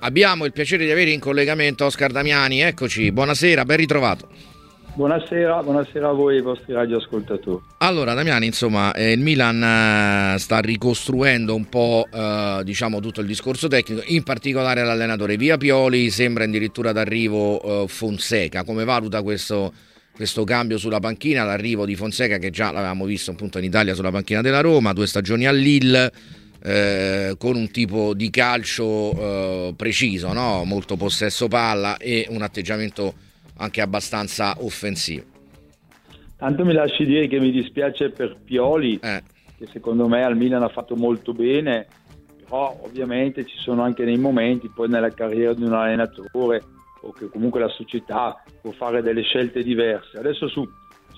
Abbiamo il piacere di avere in collegamento Oscar Damiani, eccoci, buonasera, ben ritrovato. Buonasera a voi e ai vostri radioascoltatori. Allora Damiani, insomma, il Milan sta ricostruendo un po' diciamo tutto il discorso tecnico, in particolare l'allenatore via Pioli, sembra addirittura d'arrivo Fonseca. Come valuta questo cambio sulla panchina, l'arrivo di Fonseca, che già l'avevamo visto appunto in Italia sulla panchina della Roma, 2 stagioni a Lille, con un tipo di calcio preciso, no? Molto possesso palla e un atteggiamento anche abbastanza offensivo. Tanto mi lasci dire che mi dispiace per Pioli, che secondo me al Milan ha fatto molto bene, però ovviamente ci sono anche dei momenti poi nella carriera di un allenatore o che comunque la società può fare delle scelte diverse. Adesso su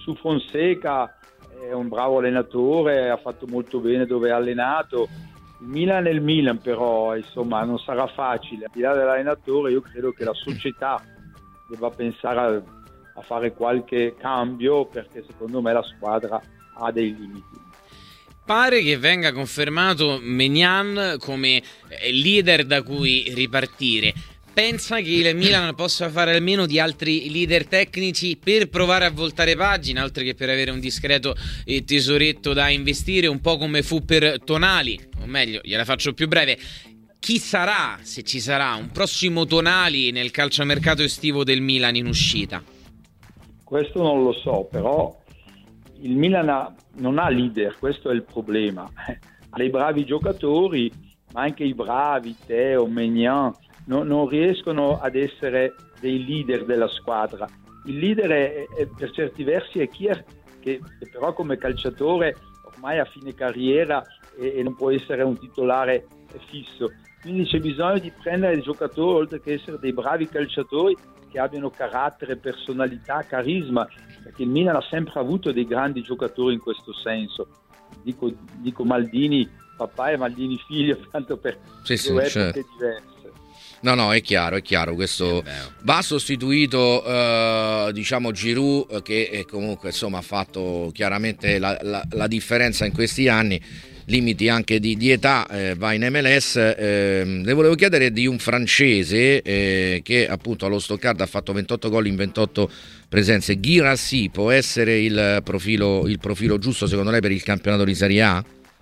Fonseca è un bravo allenatore, ha fatto molto bene dove ha allenato. Il Milan è il Milan, però insomma non sarà facile. Al di là dell'allenatore io credo che la società debba pensare a fare qualche cambio, perché secondo me la squadra ha dei limiti. Pare che venga confermato Maignan come leader da cui ripartire. Pensa che il Milan possa fare almeno di altri leader tecnici per provare a voltare pagina, oltre che per avere un discreto tesoretto da investire, un po' come fu per Tonali, o meglio, gliela faccio più breve. Chi sarà, se ci sarà, un prossimo Tonali nel calciomercato estivo del Milan in uscita? Questo non lo so, però il Milan non ha leader, questo è il problema. Ha dei bravi giocatori, ma anche i bravi, Theo, Maignan, non riescono ad essere dei leader della squadra. Il leader è per certi versi è Kier, che però come calciatore ormai a fine carriera e non può essere un titolare fisso. Quindi c'è bisogno di prendere dei giocatori, oltre che essere dei bravi calciatori, che abbiano carattere, personalità, carisma, perché il Milan ha sempre avuto dei grandi giocatori in questo senso. Dico Maldini papà e Maldini figlio, tanto per due epoche diverse. No, è chiaro, questo va sostituito diciamo Giroud, che comunque insomma ha fatto chiaramente la differenza in questi anni, limiti anche di età, va in MLS. Le volevo chiedere di un francese che appunto allo Stoccarda ha fatto 28 gol in 28 presenze. Guirassy può essere il profilo giusto secondo lei per il campionato di Serie A?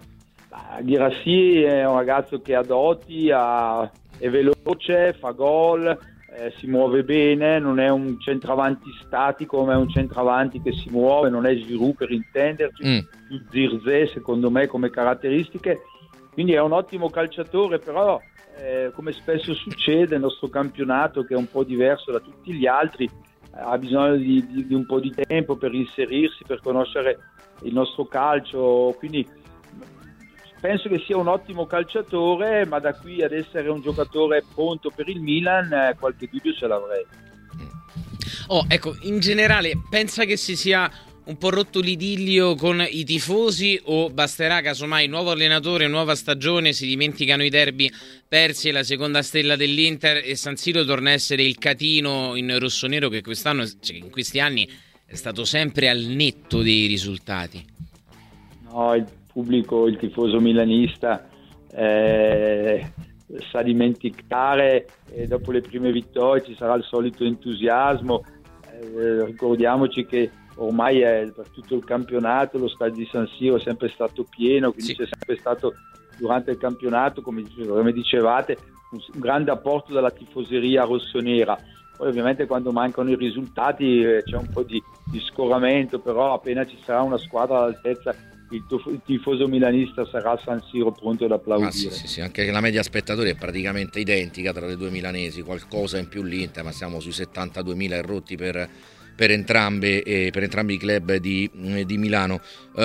Guirassy è un ragazzo che ha doti, è veloce, fa gol, si muove bene, non è un centravanti statico, ma è un centravanti che si muove, non è Giroud per intenderci, più Zirze secondo me come caratteristiche, quindi è un ottimo calciatore, però come spesso succede nel nostro campionato, che è un po' diverso da tutti gli altri, ha bisogno di un po' di tempo per inserirsi, per conoscere il nostro calcio, quindi penso che sia un ottimo calciatore, ma da qui ad essere un giocatore pronto per il Milan qualche dubbio ce l'avrei. Ecco, in generale pensa che si sia un po' rotto l'idillio con i tifosi, o basterà casomai nuovo allenatore, nuova stagione, si dimenticano i derby persi e la seconda stella dell'Inter e San Siro torna a essere il catino in rossonero che quest'anno, cioè in questi anni, è stato sempre al netto dei risultati? No, il pubblico, il tifoso milanista sa dimenticare, dopo le prime vittorie ci sarà il solito entusiasmo, ricordiamoci che ormai per tutto il campionato lo stadio di San Siro è sempre stato pieno, quindi c'è sempre stato durante il campionato, come dicevate, un grande apporto dalla tifoseria rossonera. Poi ovviamente quando mancano i risultati c'è un po' di scoramento, però appena ci sarà una squadra all'altezza il tifoso milanista sarà a San Siro pronto ad applaudire. Sì, anche la media spettatori è praticamente identica tra le due milanesi, qualcosa in più l'Inter, ma siamo sui 72.000 e rotti per entrambi i club di Milano.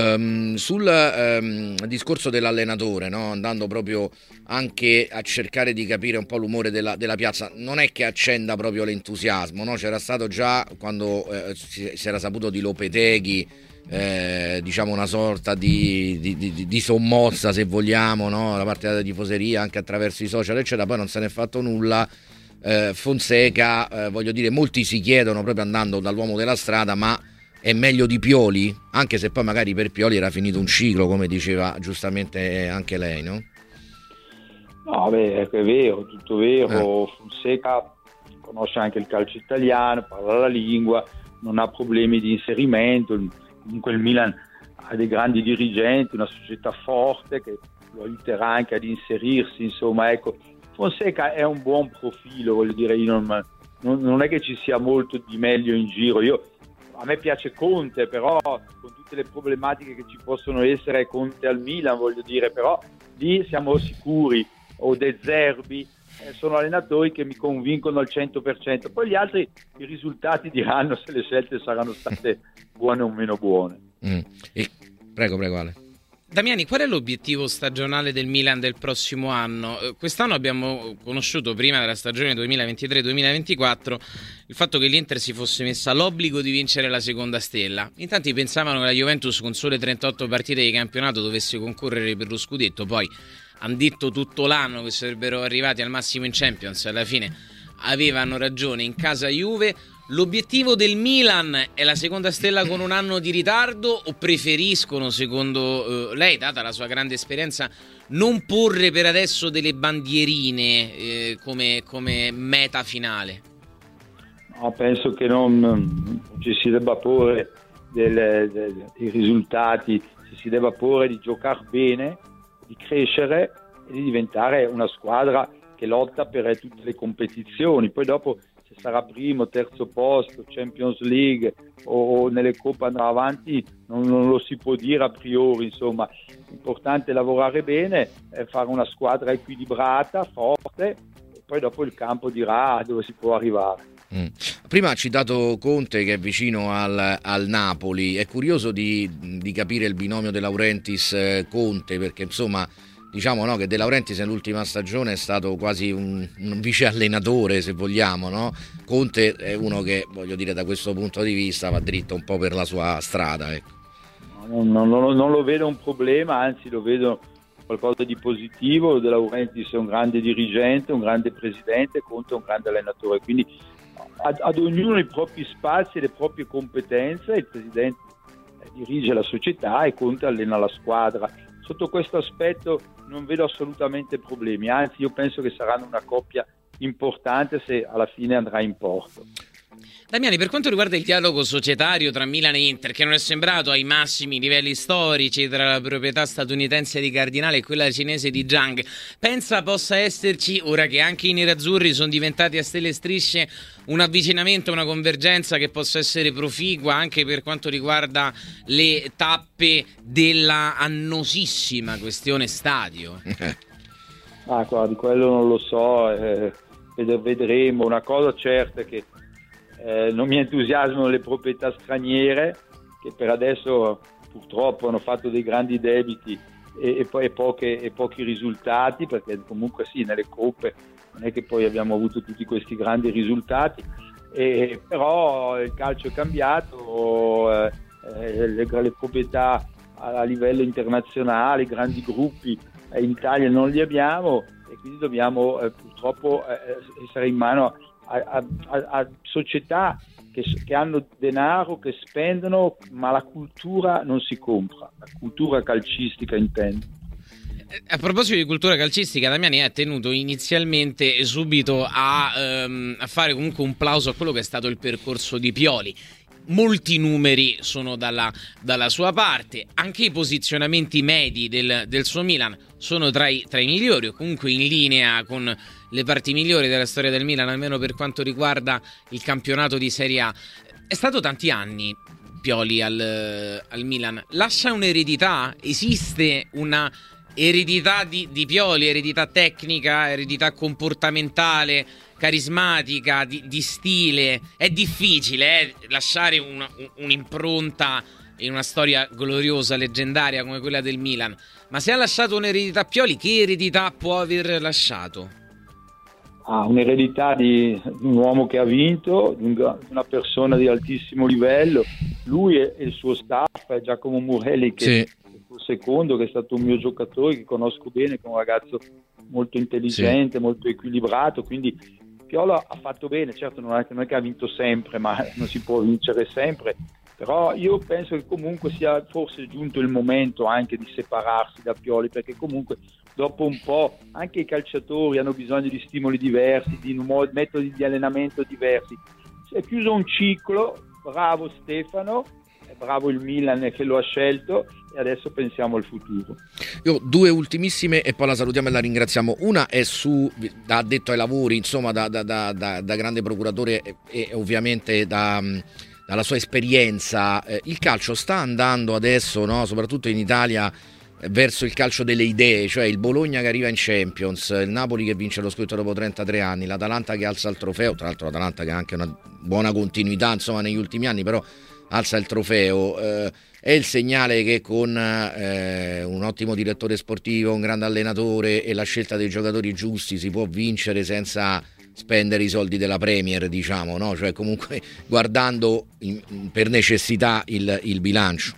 Sul discorso dell'allenatore, no? Andando proprio anche a cercare di capire un po' l'umore della piazza, non è che accenda proprio l'entusiasmo, no? C'era stato già quando si era saputo di Lopeteghi, diciamo una sorta di sommozza, se vogliamo, no? Da parte della tifoseria, anche attraverso i social eccetera, poi non se n'è fatto nulla. Fonseca, voglio dire, molti si chiedono, proprio andando dall'uomo della strada, ma è meglio di Pioli? Anche se poi magari per Pioli era finito un ciclo, come diceva giustamente anche lei, no? No, beh, è vero, tutto vero. Fonseca conosce anche il calcio italiano, parla la lingua, non ha problemi di inserimento. Comunque il Milan ha dei grandi dirigenti, una società forte che lo aiuterà anche ad inserirsi. Insomma, ecco, Fonseca è un buon profilo, voglio dire, io non è che ci sia molto di meglio in giro. A me piace Conte, però con tutte le problematiche che ci possono essere Conte al Milan, voglio dire, però lì siamo sicuri, o De Zerbi, sono allenatori che mi convincono al 100%. Poi gli altri, i risultati diranno se le scelte saranno state buone o meno buone. Prego Ale. Damiani, qual è l'obiettivo stagionale del Milan del prossimo anno? Quest'anno abbiamo conosciuto, prima della stagione 2023-2024, il fatto che l'Inter si fosse messa l'obbligo di vincere la seconda stella. In tanti pensavano che la Juventus con sole 38 partite di campionato dovesse concorrere per lo scudetto, poi hanno detto tutto l'anno che sarebbero arrivati al massimo in Champions, alla fine avevano ragione in casa Juve. L'obiettivo del Milan è la seconda stella con un anno di ritardo, o preferiscono, secondo lei, data la sua grande esperienza, non porre per adesso delle bandierine come meta finale? No, penso che non ci si debba porre i risultati, si debba porre di giocare bene, di crescere e di diventare una squadra che lotta per tutte le competizioni. Poi dopo, se sarà primo, terzo posto, Champions League o nelle coppe andrà avanti, non lo si può dire a priori. Insomma, l'importante è lavorare bene, fare una squadra equilibrata, forte, e poi dopo il campo dirà dove si può arrivare. Prima ha citato Conte, che è vicino al Napoli. È curioso di capire il binomio De Laurentiis-Conte, perché insomma diciamo, no, che De Laurentiis nell'ultima stagione è stato quasi un vice allenatore, se vogliamo, no? Conte è uno che, voglio dire, da questo punto di vista va dritto un po' per la sua strada, ecco. Non lo vedo un problema, anzi lo vedo qualcosa di positivo. De Laurentiis è un grande dirigente, un grande presidente, Conte è un grande allenatore, quindi ad ognuno i propri spazi e le proprie competenze. Il presidente dirige la società e Conte allena la squadra. Sotto questo aspetto non vedo assolutamente problemi, anzi io penso che saranno una coppia importante se alla fine andrà in porto. Damiani, per quanto riguarda il dialogo societario tra Milan e Inter, che non è sembrato ai massimi livelli storici tra la proprietà statunitense di Cardinale e quella cinese di Zhang, pensa possa esserci, ora che anche i nerazzurri sono diventati a stelle e strisce, un avvicinamento, una convergenza che possa essere proficua anche per quanto riguarda le tappe della annosissima questione stadio? Guardi, quello non lo so, vedremo. Una cosa certa è che non mi entusiasmano le proprietà straniere, che per adesso purtroppo hanno fatto dei grandi debiti e pochi risultati, perché comunque sì, nelle coppe non è che poi abbiamo avuto tutti questi grandi risultati, però il calcio è cambiato, le proprietà a livello internazionale, i grandi gruppi in Italia non li abbiamo, e quindi dobbiamo purtroppo essere in mano a società che hanno denaro, che spendono, ma la cultura non si compra, la cultura calcistica intendo. A proposito di cultura calcistica, Damiani è tenuto inizialmente subito a fare comunque un plauso a quello che è stato il percorso di Pioli. Molti numeri sono dalla sua parte, anche i posizionamenti medi del suo Milan sono tra i migliori, o comunque in linea con le parti migliori della storia del Milan, almeno per quanto riguarda il campionato di Serie A. È stato tanti anni Pioli al Milan. Lascia un'eredità? Esiste una eredità di Pioli, eredità tecnica, eredità comportamentale, carismatica, di stile? È difficile lasciare un'impronta in una storia gloriosa, leggendaria come quella del Milan, ma se ha lasciato un'eredità Pioli, che eredità può aver lasciato? Un'eredità di un uomo che ha vinto, di una persona di altissimo livello. Lui e il suo staff, Giacomo Murelli, che è il secondo, che è stato un mio giocatore, che conosco bene, che è un ragazzo molto intelligente, molto equilibrato, quindi Pioli ha fatto bene. Certo non è che ha vinto sempre, ma non si può vincere sempre, però io penso che comunque sia forse giunto il momento anche di separarsi da Pioli, perché comunque dopo un po' anche i calciatori hanno bisogno di stimoli diversi, di metodi di allenamento diversi. Si è chiuso un ciclo, bravo Stefano, è bravo il Milan che lo ha scelto, e adesso pensiamo al futuro. Io due ultimissime e poi la salutiamo e la ringraziamo. Una è da addetto ai lavori, insomma da grande procuratore e ovviamente dalla sua esperienza. Il calcio sta andando adesso, no, soprattutto in Italia, verso il calcio delle idee, cioè il Bologna che arriva in Champions, il Napoli che vince lo scudetto dopo 33 anni, l'Atalanta che alza il trofeo, tra l'altro l'Atalanta che ha anche una buona continuità insomma negli ultimi anni, però alza il trofeo. È il segnale che con un ottimo direttore sportivo, un grande allenatore e la scelta dei giocatori giusti si può vincere senza spendere i soldi della Premier, diciamo, no? Cioè comunque guardando per necessità il bilancio.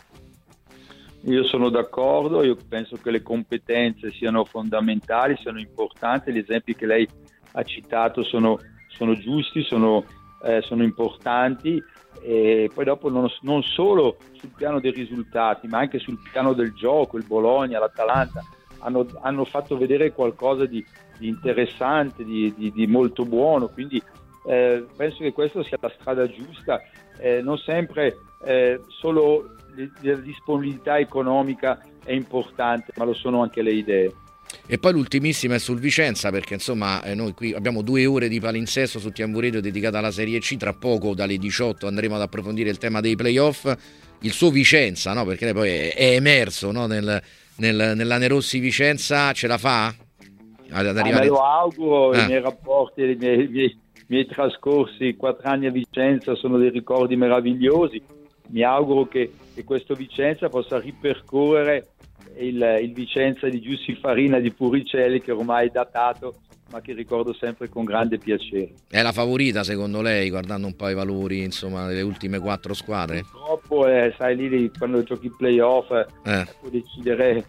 Io sono d'accordo, io penso che le competenze siano fondamentali, siano importanti, gli esempi che lei ha citato sono giusti, sono importanti, e poi dopo non solo sul piano dei risultati ma anche sul piano del gioco. Il Bologna, l'Atalanta hanno fatto vedere qualcosa di interessante, di molto buono, quindi penso che questa sia la strada giusta. Non sempre solo la disponibilità economica è importante, ma lo sono anche le idee. E poi l'ultimissima è sul Vicenza, perché insomma noi qui abbiamo 2 ore di palinsesto su Tiamburedo dedicata alla Serie C. Tra poco dalle 18 andremo ad approfondire il tema dei playoff. Il suo Vicenza, no? Perché poi è emerso, no? Nella Nerossi Vicenza, ce la fa? Me lo auguro. I miei rapporti, i miei trascorsi 4 anni a Vicenza sono dei ricordi meravigliosi. Mi auguro che questo Vicenza possa ripercorrere il Vicenza di Giussi Farina, di Puricelli, che ormai è datato, ma che ricordo sempre con grande piacere. È la favorita secondo lei, guardando un po' i valori insomma delle ultime 4 squadre? Purtroppo sai lì quando giochi i playoff può decidere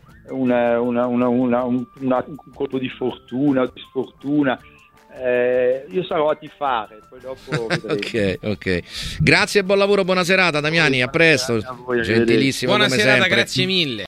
un colpo di fortuna o di sfortuna. Io sarò a tifare, poi dopo ok. Grazie e buon lavoro, buona serata Damiani, a presto. Gentilissimo buona come serata, sempre. grazie mille.